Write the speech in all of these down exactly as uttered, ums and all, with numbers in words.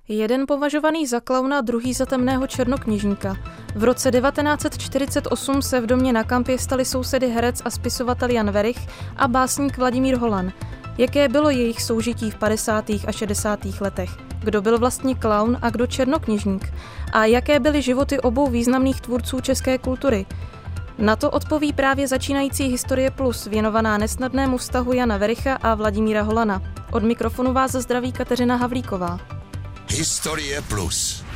Jeden považovaný za klauna, druhý za temného černokněžníka. V roce devatenáct set čtyřicet osm se v domě na Kampě stali sousedy herec a spisovatel Jan Werich a básník Vladimír Holan. Jaké bylo jejich soužití v padesátých a šedesátých letech? Kdo byl vlastně klaun a kdo černokněžník? A jaké byly životy obou významných tvůrců české kultury? Na to odpoví právě začínající Historie Plus, věnovaná nesnadnému vztahu Jana Wericha a Vladimíra Holana. Od mikrofonu vás zdraví Kateřina Havlíková. Historie Plus.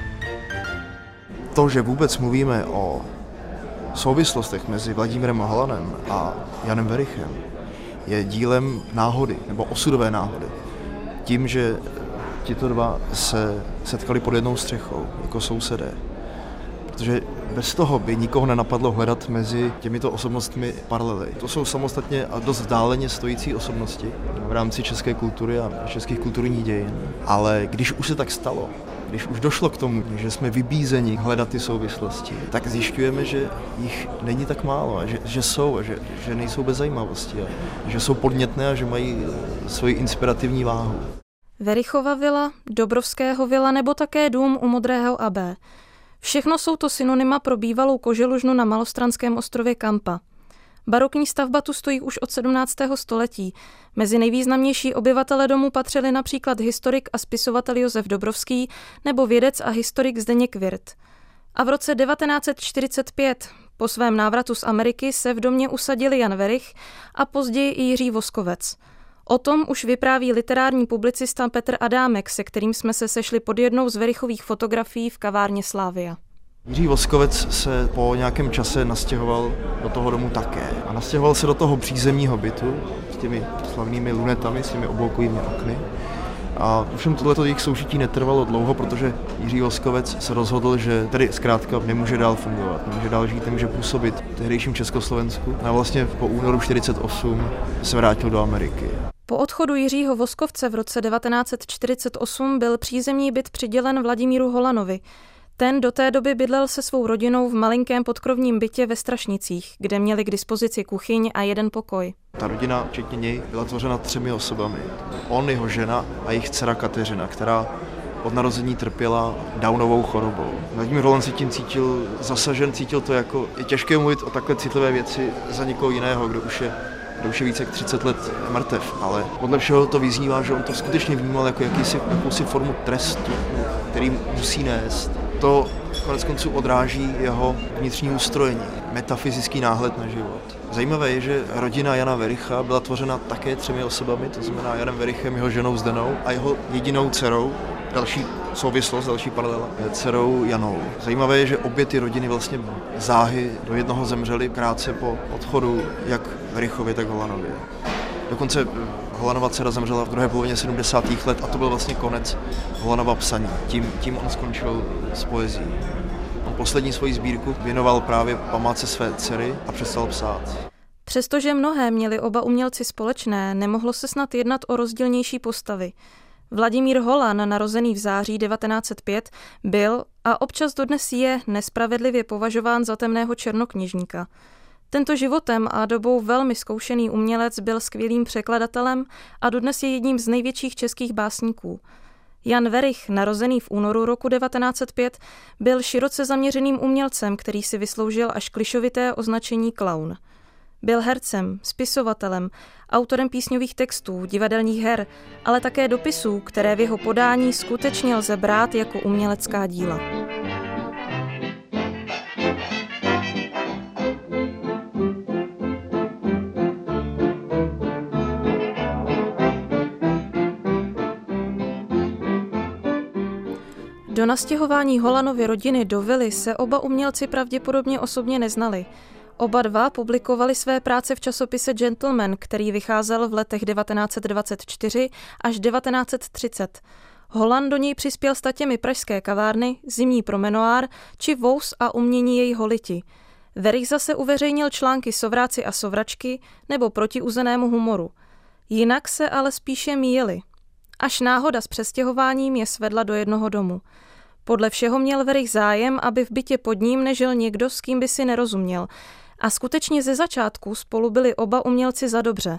To, že vůbec mluvíme o souvislostech mezi Vladimírem Holanem a Janem Werichem, je dílem náhody, nebo osudové náhody. Tím, že tito dva se setkali pod jednou střechou, jako sousedé. Protože bez toho by nikoho nenapadlo hledat mezi těmito osobnostmi paralely. To jsou samostatně a dost vzdáleně stojící osobnosti v rámci české kultury a českých kulturních dějin. Ale když už se tak stalo, když už došlo k tomu, že jsme vybízeni hledat ty souvislosti, tak zjišťujeme, že jich není tak málo, a že, že jsou, a že, že nejsou bez zajímavosti, a že jsou podnětné a že mají svoji inspirativní váhu. Werichova vila, Dobrovského vila nebo také dům u Modrého Abbé. Všechno jsou to synonyma pro bývalou koželužnu na malostranském ostrově Kampa. Barokní stavba tu stojí už od sedmnáctého století. Mezi nejvýznamnější obyvatele domu patřili například historik a spisovatel Josef Dobrovský nebo vědec a historik Zdeněk Wirth. A v roce devatenáct set čtyřicet pět po svém návratu z Ameriky se v domě usadili Jan Werich a později i Jiří Voskovec. O tom už vypráví literární publicista Petr Adámek, se kterým jsme se sešli pod jednou z Werichových fotografií v kavárně Slavia. Jiří Voskovec se po nějakém čase nastěhoval do toho domu také. A nastěhoval se do toho přízemního bytu s těmi slavnými lunetami, s těmi obloukovými okny. A ovšem tohleto jejich soužití netrvalo dlouho, protože Jiří Voskovec se rozhodl, že tedy zkrátka nemůže dál fungovat, nemůže dál žít, nemůže působit v tehdejším Československu. A vlastně po únoru čtyřicet osm se vrátil do Ameriky. Po odchodu Jiřího Voskovce v roce devatenáct set čtyřicet osm byl přízemní byt přidělen Vladimíru Holanovi. Ten do té doby bydlel se svou rodinou v malinkém podkrovním bytě ve Strašnicích, kde měli k dispozici kuchyň a jeden pokoj. Ta rodina, včetně něj, byla tvořena třemi osobami. On, jeho žena a jejich dcera Kateřina, která od narození trpěla Downovou chorobou. Vladimír Holan si tím cítil zasažen, cítil to jako, je těžké mluvit o takhle citlivé věci za někoho jiného, kdo už je kdo už je více jak třicet let mrtev, ale podle všeho to vyznívá, že on to skutečně vnímal jako jakýsi, jakousi formu trestu, který musí nést. To konec konců odráží jeho vnitřní ustrojení, metafyzický náhled na život. Zajímavé je, že rodina Jana Wericha byla tvořena také třemi osobami, to znamená Janem Werichem, jeho ženou Zdenou a jeho jedinou dcerou, další souvislost, další paralela, dcerou Janou. Zajímavé je, že obě ty rodiny vlastně záhy do jednoho zemřely krátce po odchodu jak Werichově, tak Holanově. Dokonce Holanova dcera zemřela v druhé polovině sedmdesátých let a to byl vlastně konec Holanova psaní. Tím, tím on skončil s poezií. On poslední svoji sbírku věnoval právě památce své dcery a přestal psát. Přestože mnohé měli oba umělci společné, nemohlo se snad jednat o rozdílnější postavy. Vladimír Holan, narozený v září devatenáct set pět, byl a občas dodnes je nespravedlivě považován za temného černokněžníka. Tento životem a dobou velmi zkoušený umělec byl skvělým překladatelem a dodnes je jedním z největších českých básníků. Jan Werich, narozený v únoru roku devatenáct set pět, byl široce zaměřeným umělcem, který si vysloužil až klišovité označení klaun. Byl hercem, spisovatelem, autorem písňových textů, divadelních her, ale také dopisů, které v jeho podání skutečně lze brát jako umělecká díla. Do nastěhování Holanovy rodiny do vily se oba umělci pravděpodobně osobně neznali. Oba dva publikovali své práce v časopise Gentleman, který vycházel v letech devatenáct set dvacet čtyři až devatenáct set třicet. Holan do něj přispěl statěmi Pražské kavárny, Zimní promenoár či Vous a umění jejího liti. Werich zase uveřejnil články Sovráci a sovračky nebo Proti uzenému humoru. Jinak se ale spíše míjeli. Až náhoda s přestěhováním je svedla do jednoho domu. Podle všeho měl Werich zájem, aby v bytě pod ním nežil někdo, s kým by si nerozuměl. A skutečně ze začátku spolu byli oba umělci za dobře.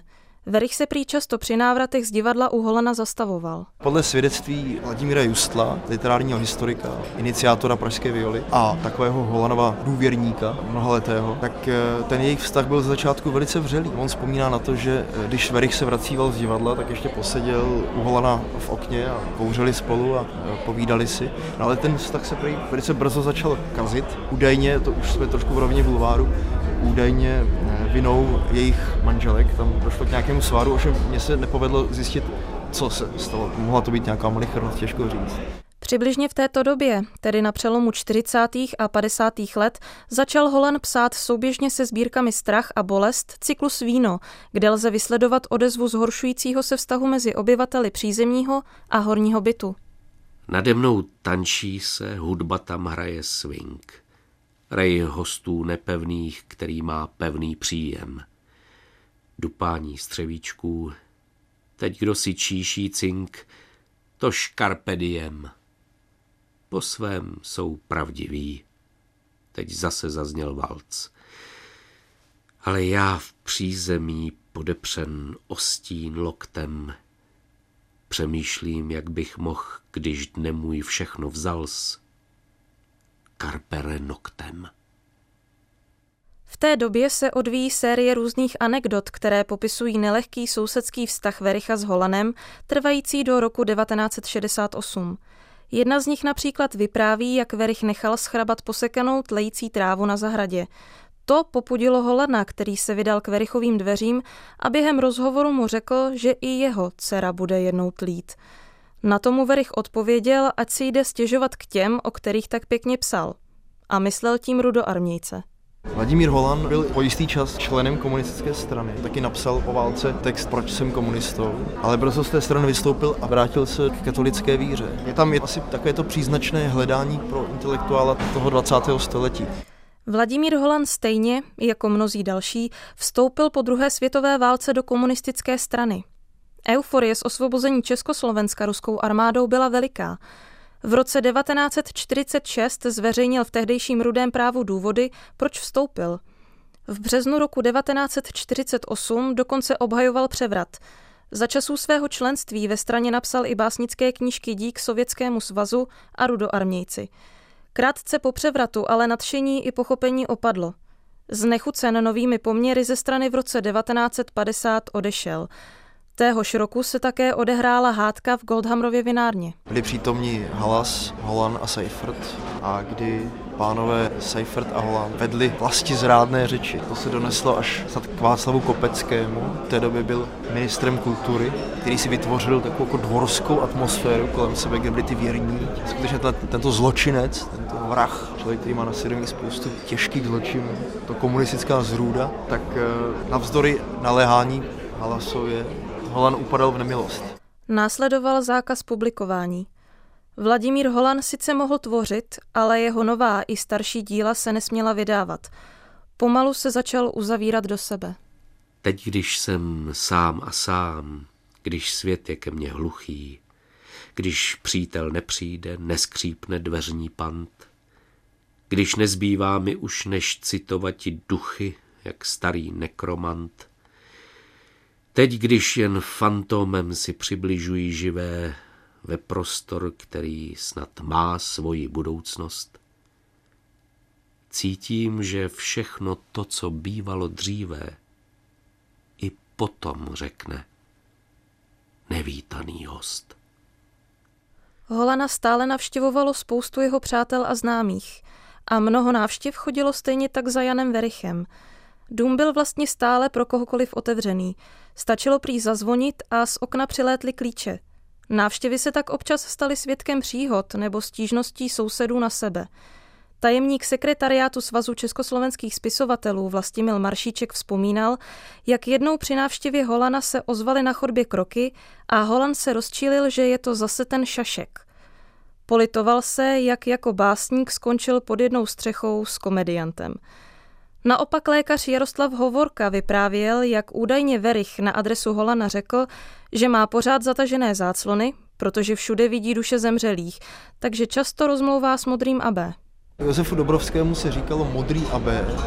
Werich se prý často při návratech z divadla u Holana zastavoval. Podle svědectví Vladimíra Justla, literárního historika, iniciátora Pražské violy a takového Holanova důvěrníka mnohaletého, tak ten jejich vztah byl z začátku velice vřelý. On vzpomíná na to, že když Werich se vracíval z divadla, tak ještě poseděl u Holana v okně a kouřili spolu a povídali si. No, ale ten vztah se prý velice brzo začal kazit. Údajně, to už jsme trošku v rovině bulváru, údajně vinou jejich manželek, tam došlo k nějakému sváru, ovšem mně se nepovedlo zjistit, co se stalo. Mohla to být nějaká malichernost, těžko říct. Přibližně v této době, tedy na přelomu čtyřicátých a padesátých let, začal Holan psát souběžně se sbírkami Strach a bolest cyklus Víno, kde lze vysledovat odezvu zhoršujícího se vztahu mezi obyvateli přízemního a horního bytu. Nade mnou tančí se, hudba tam hraje swing. Rej hostů nepevných, který má pevný příjem. Dupání střevíčků, teď kdo si číší cink, to carpe diem. Po svém jsou pravdiví. Teď zase zazněl valc. Ale já v přízemí podepřen o stín loktem přemýšlím, jak bych mohl, když dne můj všechno vzals, carpere noctem. V té době se odvíjí série různých anekdot, které popisují nelehký sousedský vztah Wericha s Holanem, trvající do roku devatenáct set šedesát osm. Jedna z nich například vypráví, jak Werich nechal schrabat posekanou tlející trávu na zahradě. To popudilo Holana, který se vydal k Werichovým dveřím a během rozhovoru mu řekl, že i jeho dcera bude jednou tlít. Na tomu Werich odpověděl, ať si jde stěžovat k těm, o kterých tak pěkně psal. A myslel tím rudoarmějce. Vladimír Holan byl po jistý čas členem komunistické strany. Taky napsal o válce text Proč jsem komunistou, ale brzo z té strany vystoupil a vrátil se k katolické víře. Je tam asi takové to příznačné hledání pro intelektuála toho dvacátého století. Vladimír Holan stejně, jako mnozí další, vstoupil po druhé světové válce do komunistické strany. Euforie z osvobození Československa ruskou armádou byla veliká. V roce devatenáct set čtyřicet šest zveřejnil v tehdejším Rudém právu důvody, proč vstoupil. V březnu roku devatenáct set čtyřicet osm dokonce obhajoval převrat. Za časů svého členství ve straně napsal i básnické knížky Dík Sovětskému svazu a Rudoarmějci. Krátce po převratu ale nadšení i pochopení opadlo. Znechucen novými poměry ze strany v roce devatenáct set padesát odešel. Téhož roku se také odehrála hádka v Goldhamrově vinárně. Byli přítomní Halas, Holan a Seifert a kdy pánové Seifert a Holan vedli vlastizrádné řeči. To se doneslo až snad k Václavu Kopeckému. V té době byl ministrem kultury, který si vytvořil takovou jako dvorskou atmosféru kolem sebe, kde byli ty věrní. Skutečně tento zločinec, tento vrah, člověk, který má na svědomí spoustu těžkých zločinů, to komunistická zrůda, tak navzdory naléhání Halasově Holan upadal v nemilost. Následoval zákaz publikování. Vladimír Holan sice mohl tvořit, ale jeho nová i starší díla se nesměla vydávat. Pomalu se začal uzavírat do sebe. Teď, když jsem sám a sám, když svět je ke mně hluchý, když přítel nepřijde, neskřípne dveřní pant, když nezbývá mi už než citovati duchy, jak starý nekromant, teď, když jen fantomem si přibližují živé ve prostor, který snad má svoji budoucnost, cítím, že všechno to, co bývalo dříve, i potom řekne nevítaný host. Holana stále navštěvovalo spoustu jeho přátel a známých a mnoho návštěv chodilo stejně tak za Janem Werichem. Dům byl vlastně stále pro kohokoliv otevřený. Stačilo prý zazvonit a z okna přilétly klíče. Návštěvy se tak občas staly svědkem příhod nebo stížností sousedů na sebe. Tajemník sekretariátu Svazu československých spisovatelů Vlastimil Maršíček vzpomínal, jak jednou při návštěvě Holana se ozvaly na chodbě kroky a Holan se rozčílil, že je to zase ten Šašek. Politoval se, jak jako básník skončil pod jednou střechou s komediantem. Naopak lékař Jaroslav Hovorka vyprávěl, jak údajně Werich na adresu Holana řekl, že má pořád zatažené záclony, protože všude vidí duše zemřelých, takže často rozmlouvá s modrým abé. Josefu Dobrovskému se říkalo modrý abé.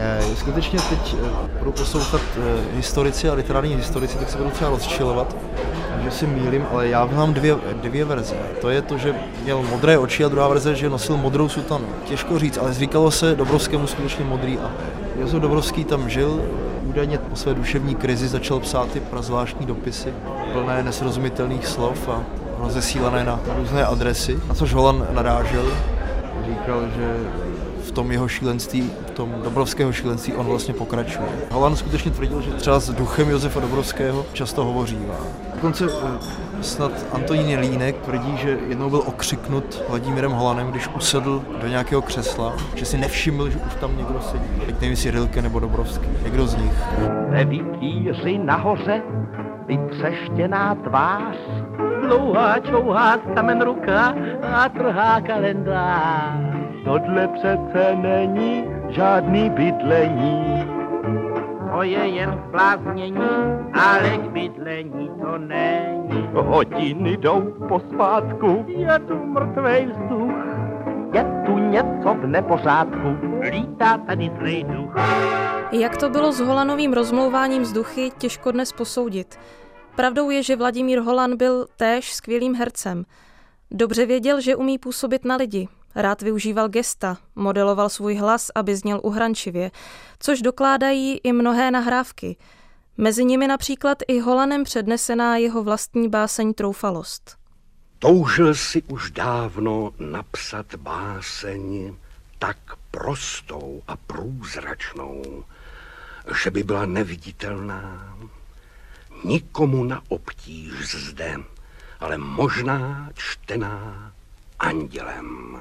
Skutečně teď budu poslouchat historici a literární historici, tak se budu třeba rozčilovat, že si mýlím, ale já mám dvě, dvě verze. To je to, že měl modré oči a druhá verze, že nosil modrou sutanu. Těžko říct, ale zvykalo se Dobrovskému skutečně modrý a Josef Dobrovský tam žil, údajně po své duševní krizi začal psát ty prazvláštní dopisy, plné nesrozumitelných slov a rozesílané na různé adresy, na což Holan narážel. Říkal, že v tom jeho šílenství, v tom Dobrovského šílenství on vlastně pokračuje. Holan skutečně tvrdil, že třeba s duchem Josefa Dobrovského často hovořívá. Dokonce snad Antonín Jelínek tvrdí, že jednou byl okřiknut Vladimírem Holanem, když usedl do nějakého křesla, že si nevšiml, že už tam někdo sedí. Teď nevím, jestli Rilke nebo Dobrovský, někdo z nich. Ve vikýři nahoře vytřeštěná tvář, dlouhá čouhá kamen ruka a trhá kalendář. Tohle přece není žádný bydlení. To je jen zbláznění, ale k bydlení to není. Hodiny jdou pospátku, je tu mrtvej vzduch. Je tu něco v nepořádku, lítá tady zlej duch. Jak to bylo s Holanovým rozmlouváním z duchy, těžko dnes posoudit. Pravdou je, že Vladimír Holan byl též skvělým hercem. Dobře věděl, že umí působit na lidi. Rád využíval gesta, modeloval svůj hlas, aby zněl uhrančivě, což dokládají i mnohé nahrávky. Mezi nimi například i Holanem přednesená jeho vlastní báseň Troufalost. Toužil si už dávno napsat báseň tak prostou a průzračnou, že by byla neviditelná, nikomu na obtíž zde, ale možná čtená andělem.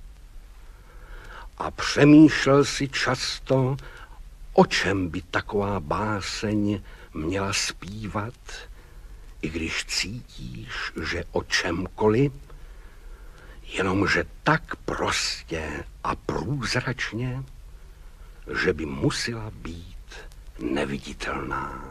A přemýšlel si často, o čem by taková báseň měla zpívat, i když cítíš, že o čemkoliv, jenomže tak prostě a průzračně, že by musela být neviditelná.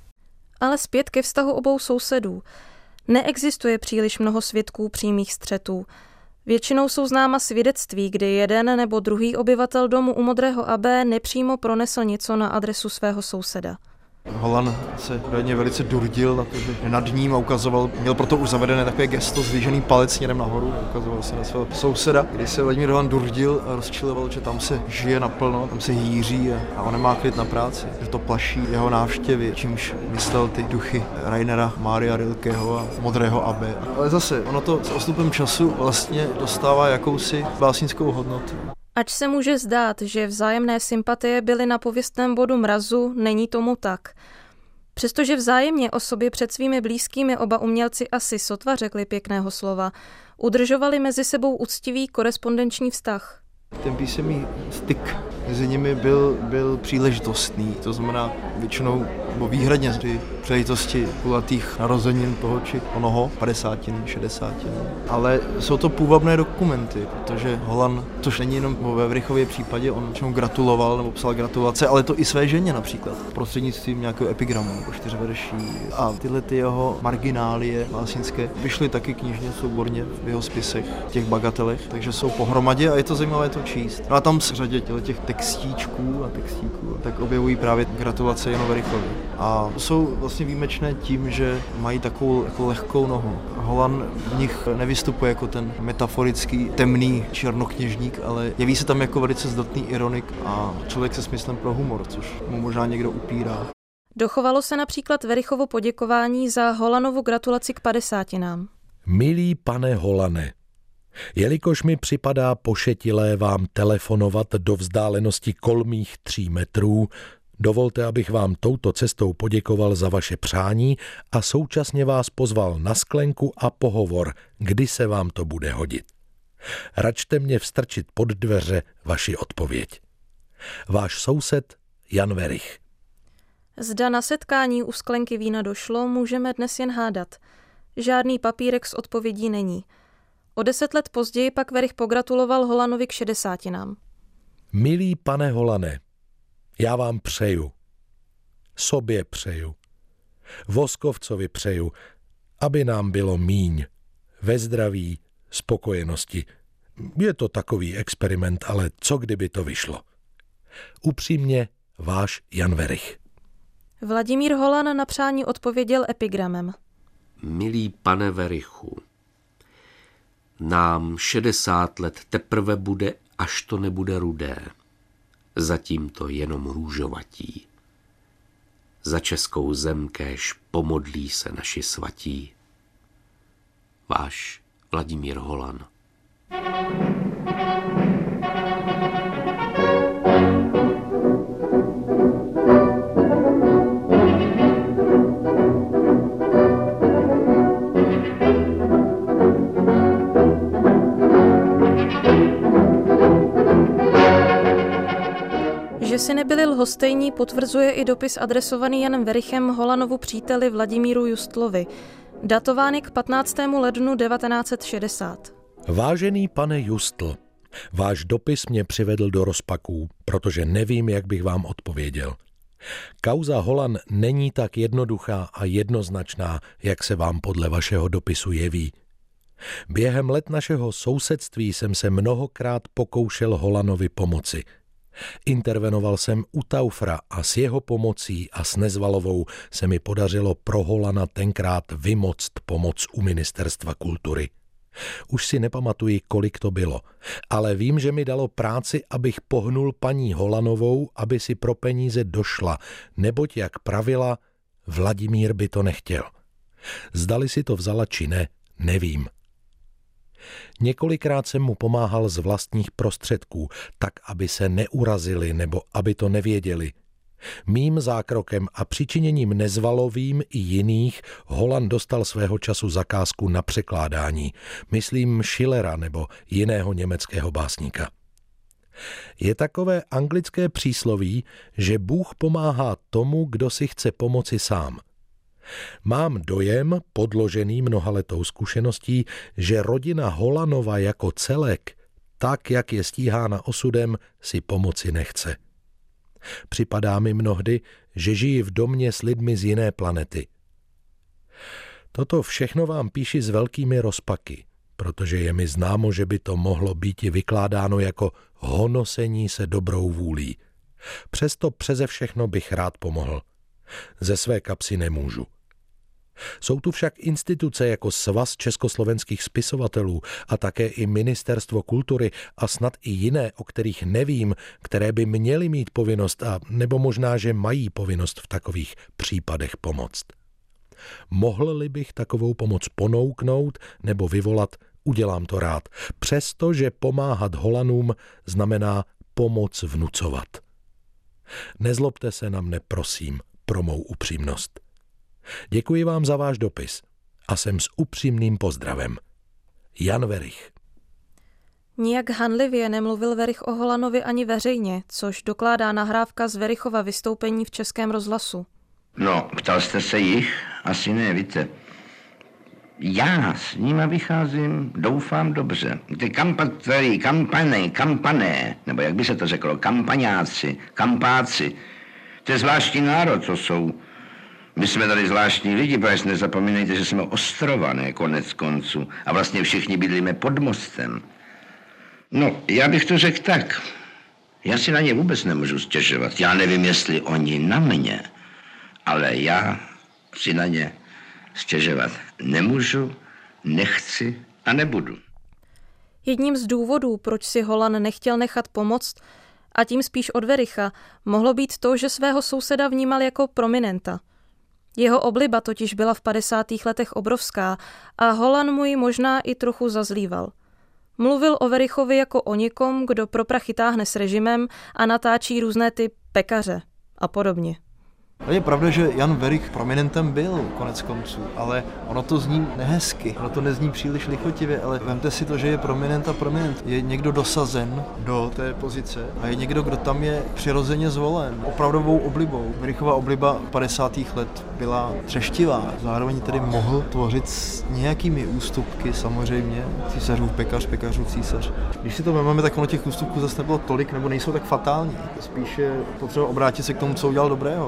Ale zpět ke vztahu obou sousedů. Neexistuje příliš mnoho svědků přímých střetů. Většinou jsou známa svědectví, kdy jeden nebo druhý obyvatel domu u Modrého Abbé nepřímo pronesl něco na adresu svého souseda. Holan se údajně velice durdil na to, že nad ním a ukazoval, měl proto už zavedené takové gesto, zvýšený palec směrem nahoru, ukazoval se na svého souseda, kdy se Vladimír Holan durdil a rozčiloval, že tam se žije naplno, tam se hýří a, a on nemá klid na práci, že to plaší jeho návštěvy, čímž myslel ty duchy Rainera Mária Rilkeho a Modrého Abbé. Ale zase, ono to s odstupem času vlastně dostává jakousi básnickou hodnotu. Ač se může zdát, že vzájemné sympatie byly na pověstném bodu mrazu, není tomu tak. Přestože vzájemně o sobě před svými blízkými oba umělci asi sotva řekli pěkného slova, udržovali mezi sebou úctivý korespondenční vztah. Ten písemný styk mezi nimi byl, byl příležitostný, to znamená většinou, nebo výhradně při příležitosti kulatých narozenin toho či onoho, padesátin, šedesátin. Ale jsou to půvabné dokumenty, protože Holan, což není jenom ve Werichově případě, on čemu gratuloval nebo psal gratulace, ale to i své ženě například, prostřednictvím nějakého epigramu nebo čtyřverší. A tyhle ty jeho marginálie básnické vyšly taky knižně souborně v jeho spisech, v těch bagatelech, takže jsou pohromadě a je to zajímavé to číst. No a tam v řadě těch textíčků a textíků tak objevují právě gratulace Janu Werichovi. A jsou vlastně výjimečné tím, že mají takovou jako lehkou nohu. Holan v nich nevystupuje jako ten metaforický temný černokněžník, ale jeví se tam jako velice zdatný ironik a člověk se smyslem pro humor, což mu možná někdo upírá. Dochovalo se například Werichovo poděkování za Holanovu gratulaci k padesátinám. Milý pane Holane, jelikož mi připadá pošetilé vám telefonovat do vzdálenosti kolmých tří metrů, dovolte, abych vám touto cestou poděkoval za vaše přání a současně vás pozval na sklenku a pohovor, kdy se vám to bude hodit. Račte mě vstrčit pod dveře vaši odpověď. Váš soused Jan Werich. Zda na setkání u sklenky vína došlo, můžeme dnes jen hádat. Žádný papírek s odpovědí není. O deset let později pak Werich pogratuloval Holanovi k šedesátinám. Milý pane Holane, já vám přeju, sobě přeju, Voskovcovi přeju, aby nám bylo míň, ve zdraví, spokojenosti. Je to takový experiment, ale co kdyby to vyšlo? Upřímně, váš Jan Werich. Vladimír Holan na přání odpověděl epigramem. Milý pane Werichu, nám šedesát let teprve bude, až to nebude rudé. Zatím to jenom růžovatí. Za českou zem kéž pomodlí se naši svatí. Váš Vladimír Holan. Že si nebyli lhostejní, potvrzuje i dopis adresovaný Janem Werichem Holanovu příteli Vladimíru Justlovi, datován k patnáctému lednu devatenáct set šedesát. Vážený pane Justl, váš dopis mě přivedl do rozpaků, protože nevím, jak bych vám odpověděl. Kauza Holan není tak jednoduchá a jednoznačná, jak se vám podle vašeho dopisu jeví. Během let našeho sousedství jsem se mnohokrát pokoušel Holanovi pomoci. Intervenoval jsem u Taufra a s jeho pomocí a s Nezvalovou se mi podařilo pro Holana tenkrát vymoct pomoc u Ministerstva kultury. Už si nepamatuji, kolik to bylo, ale vím, že mi dalo práci, abych pohnul paní Holanovou, aby si pro peníze došla, neboť, jak pravila, Vladimír by to nechtěl. Zdali si to vzala či ne, nevím. Několikrát jsem mu pomáhal z vlastních prostředků, tak, aby se neurazili nebo aby to nevěděli. Mým zákrokem a přičiněním Nezvalovým i jiných Holan dostal svého času zakázku na překládání, myslím Schillera nebo jiného německého básníka. Je takové anglické přísloví, že Bůh pomáhá tomu, kdo si chce pomoci sám. Mám dojem, podložený mnohaletou zkušeností, že rodina Holanova jako celek, tak jak je stíhána osudem, si pomoci nechce. Připadá mi mnohdy, že žijí v domě s lidmi z jiné planety. Toto všechno vám píši s velkými rozpaky, protože je mi známo, že by to mohlo být i vykládáno jako honosení se dobrou vůlí. Přesto přeze všechno bych rád pomohl. Ze své kapsy nemůžu. Jsou tu však instituce jako Svaz československých spisovatelů a také i Ministerstvo kultury a snad i jiné, o kterých nevím, které by měly mít povinnost a nebo možná, že mají povinnost v takových případech pomoct. Mohl-li bych takovou pomoc ponouknout nebo vyvolat, udělám to rád, přestože pomáhat Holanům znamená pomoc vnucovat. Nezlobte se na mne, prosím, pro mou upřímnost. Děkuji vám za váš dopis a jsem s upřímným pozdravem. Jan Werich. Nijak hanlivě nemluvil Werich o Holanovi ani veřejně, což dokládá nahrávka z Werichova vystoupení v Českém rozhlasu. No, ptal jste se jich? Asi ne, víte. Já s nima vycházím, doufám, dobře. Ty kampatary, kampané, kampané, nebo jak by se to řeklo, kampaňáci, kampáci, to je zvláštní národ, co jsou. My jsme tady zvláštní lidi, protože nezapomínejte, že jsme ostrova, ne konec konců. A vlastně všichni bydlíme pod mostem. No, já bych to řekl tak. Já si na ně vůbec nemůžu stěžovat. Já nevím, jestli oni na mě, ale já si na ně stěžovat nemůžu, nechci a nebudu. Jedním z důvodů, proč si Holan nechtěl nechat pomoct, a tím spíš od Wericha, mohlo být to, že svého souseda vnímal jako prominenta. Jeho obliba totiž byla v padesátých letech obrovská a Holan mu ji možná i trochu zazlíval. Mluvil o Werichovi jako o někom, kdo pro prachy táhne s režimem a natáčí různé ty pekaře a podobně. Je pravda, že Jan Werich prominentem byl konec konců, ale ono to zní nehezky, ono to nezní příliš lichotivě, ale vemte si to, že je prominent a prominent. Je někdo dosazen do té pozice a je někdo, kdo tam je přirozeně zvolen, opravdovou oblibou. Werichova obliba padesátých let byla třeštivá, zároveň tedy mohl tvořit s nějakými ústupky samozřejmě, císařův pekař, pekařův císař. Když si to vezmeme, tak ono těch ústupků zase nebylo tolik, nebo nejsou tak fatální. Spíš je potřeba obrátit se k tomu, co udělal dobrého. To, že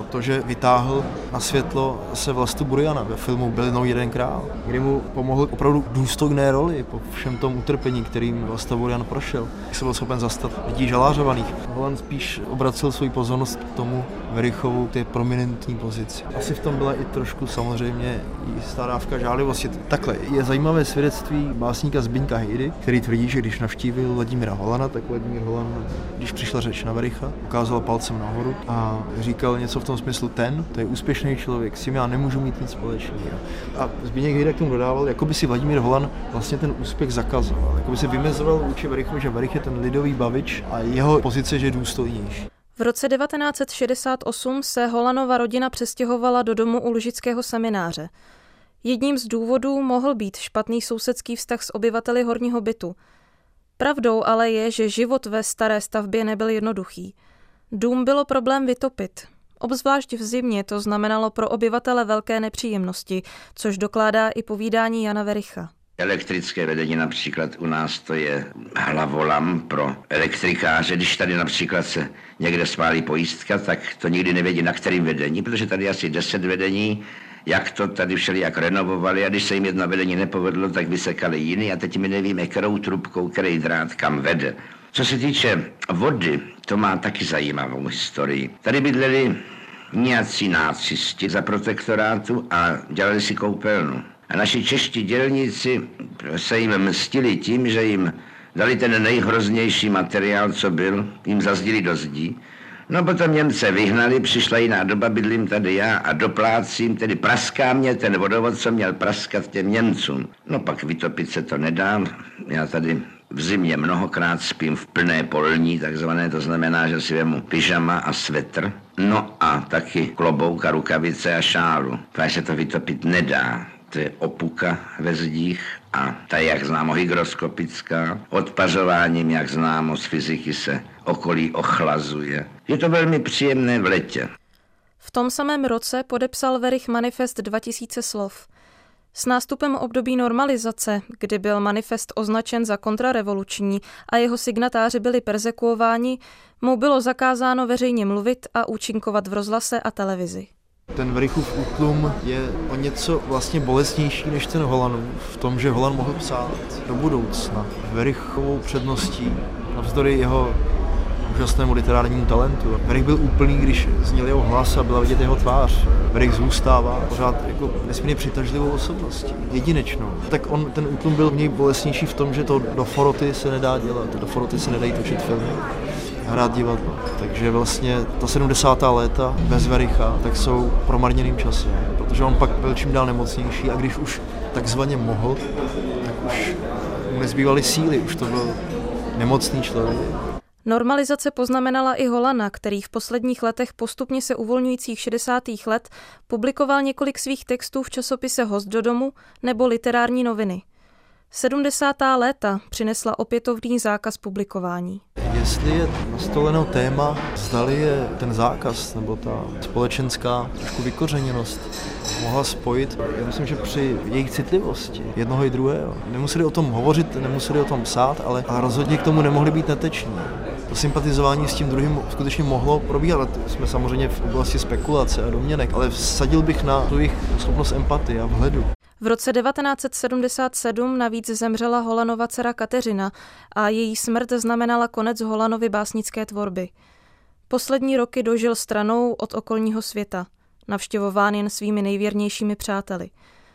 vytáhl na světlo se Vlastu Burjana ve filmu Byl jednou jeden král, kdy mu pomohl opravdu důstojné roli po všem tom utrpení, kterým Vlasta Burjan prošel. Se byl schopen zastat lidí žalářovaných. Holan spíš obracel svou pozornost k tomu Werichovu, té prominentní pozici. Asi v tom byla i trošku samozřejmě jistá dávka žálivosti. Takhle, je zajímavé svědectví básníka Zbyňka Hejdy, který tvrdí, že když navštívil Vladimíra Holana, tak Vladimír Holan, když přišla řeč na Wericha, ukázal palcem nahoru a říkal něco v tom smyslu: ten, to je úspěšný člověk, s tím já nemůžu mít nic společného. A Zbyněk Hejda k tomu dodával, jako by si Vladimír Holan vlastně ten úspěch zakazoval, jako by si vymezoval vůči Werichovi, že Werich je ten lidový bavič a jeho pozice, že je důstojnější. V roce devatenáct set šedesát osm se Holanova rodina přestěhovala do domu u Lužického semináře. Jedním z důvodů mohl být špatný sousedský vztah s obyvateli horního bytu. Pravdou ale je, že život ve staré stavbě nebyl jednoduchý. Dům bylo problém vytopit. Obzvlášť v zimě to znamenalo pro obyvatele velké nepříjemnosti, což dokládá i povídání Jana Wericha. Elektrické vedení například u nás to je hlavolam pro elektrikáře. Když tady například se někde spálí pojistka, tak to nikdy nevědí, na kterým vedení, protože tady asi deset vedení, jak to tady všelijak renovovali, a když se jim jedno vedení nepovedlo, tak vysekali jiný a teď my nevíme, kterou trubkou, který drát kam vede. Co se týče vody, to má taky zajímavou historii. Tady bydleli nějací nácisti za protektorátu a dělali si koupelnu. A naši čeští dělníci se jim mstili tím, že jim dali ten nejhroznější materiál, co byl, jim zazdili do zdí. No potom Němce vyhnali, přišla jiná doba, bydlím tady já a doplácím, tedy praská mě ten vodovod, co měl praskat těm Němcům. No pak vytopit se to nedá, já tady v zimě mnohokrát spím v plné polní, takzvané, to znamená, že si vemu pyžama a svetr, no a taky klobouk a rukavice a šálu. Tak se to vytopit nedá. To je opuka ve zdích a ta je, jak známo, hygroskopická. Odpařováním, jak známo, z fyziky se okolí ochlazuje. Je to velmi příjemné v letě. V tom samém roce podepsal Werich manifest dva tisíce slov. S nástupem období normalizace, kdy byl manifest označen za kontrarevoluční a jeho signatáři byli perzekuováni, mu bylo zakázáno veřejně mluvit a účinkovat v rozhlase a televizi. Ten Werichův útlum je o něco vlastně bolestnější než ten Holanův, v tom, že Holan mohl psát do budoucna. Werichovou předností, navzdory jeho úžasnému literárnímu talentu. Werich byl úplný, když zněl jeho hlas a byla vidět jeho tvář. Werich zůstává pořád jako nesmírně přitažlivou osobností, jedinečnou. Tak on, ten útlum byl v něj bolestnější v tom, že to do foroty se nedá dělat, do foroty se nedají točit filmy, hrát divadlo. Takže vlastně ta sedmdesátá léta bez Wericha tak jsou promarněným časem, protože on pak byl čím dál nemocnější a když už takzvaně mohl, tak už mu nezbývaly síly, už to byl nemocný člověk. Normalizace poznamenala i Holana, který v posledních letech postupně se uvolňujících šedesátých let publikoval několik svých textů v časopise Host do domu nebo Literární noviny. sedmdesátá léta přinesla opětovný zákaz publikování. Jestli je nastoleno téma, zdali je ten zákaz nebo ta společenská trošku vykořeněnost mohla spojit, já myslím, že při jejich citlivosti jednoho i druhého. Nemuseli o tom hovořit, nemuseli o tom psát, ale, ale rozhodně k tomu nemohli být neteční. To sympatizování s tím druhým skutečně mohlo probíhat. Jsme samozřejmě v oblasti spekulace a domněnek, ale vsadil bych na tu jejich schopnost empatie a vhledu. V roce devatenáct set sedmdesát sedm navíc zemřela Holanova dcera Kateřina a její smrt znamenala konec Holanovy básnické tvorby. Poslední roky dožil stranou od okolního světa, navštěvován jen svými nejvěrnějšími přáteli.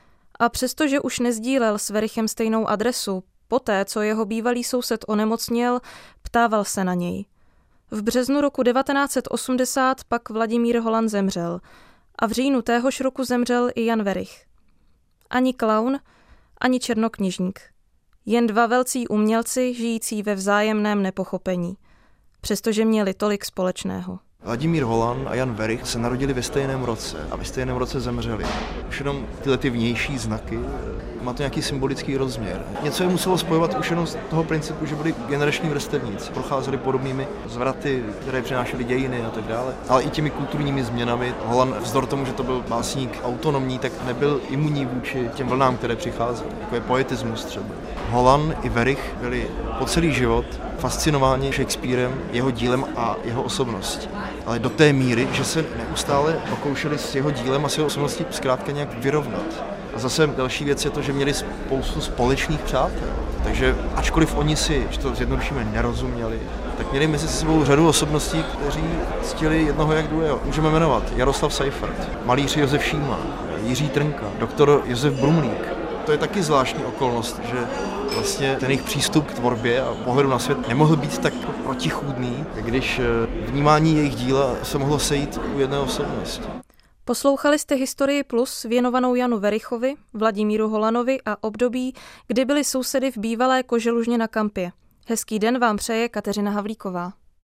A přestože už nezdílel s Werichem stejnou adresu, poté, co jeho bývalý soused onemocněl, ptával se na něj. V březnu roku devatenáct set osmdesát pak Vladimír Holan zemřel a v říjnu téhož roku zemřel i Jan Werich. Ani klaun, ani černokněžník. Jen dva velcí umělci žijící ve vzájemném nepochopení, přestože měli tolik společného. Vladimír Holan a Jan Werich se narodili ve stejném roce a ve stejném roce zemřeli. Už jenom tyhle ty vnější znaky, má to nějaký symbolický rozměr. Něco je muselo spojovat už jenom z toho principu, že byli generační vrstevníci, procházeli podobnými zvraty, které přinášely dějiny a tak dále, ale i těmi kulturními změnami. Holan vzdor tomu, že to byl básník autonomní, tak nebyl imunní vůči těm vlnám, které přicházely, jako je poetismus třeba. Holan i Werich byli po celý život fascinováni Shakespearem, jeho dílem a jeho osobností. Ale do té míry, že se neustále pokoušeli s jeho dílem a s jeho osobností zkrátka nějak vyrovnat. A zase další věc je to, že měli spoustu společných přátel. Takže ačkoliv oni si, že to zjednodušíme, nerozuměli, tak měli mezi sebou řadu osobností, kteří ctili jednoho jak druhého. Můžeme jmenovat Jaroslav Seifert, malíř Josef Šíma, Jiří Trnka, doktor Josef Brumlík. To je taky zvláštní okolnost, že vlastně ten jejich přístup k tvorbě a pohledu na svět nemohl být tak protichůdný, když vnímání jejich díla se mohlo sejít u jedné osobnosti. Poslouchali jste Historii Plus věnovanou Janu Verichovi, Vladimíru Holanovi a období, kdy byli sousedy v bývalé Koželužně na Kampě. Hezký den vám přeje Kateřina Havlíková.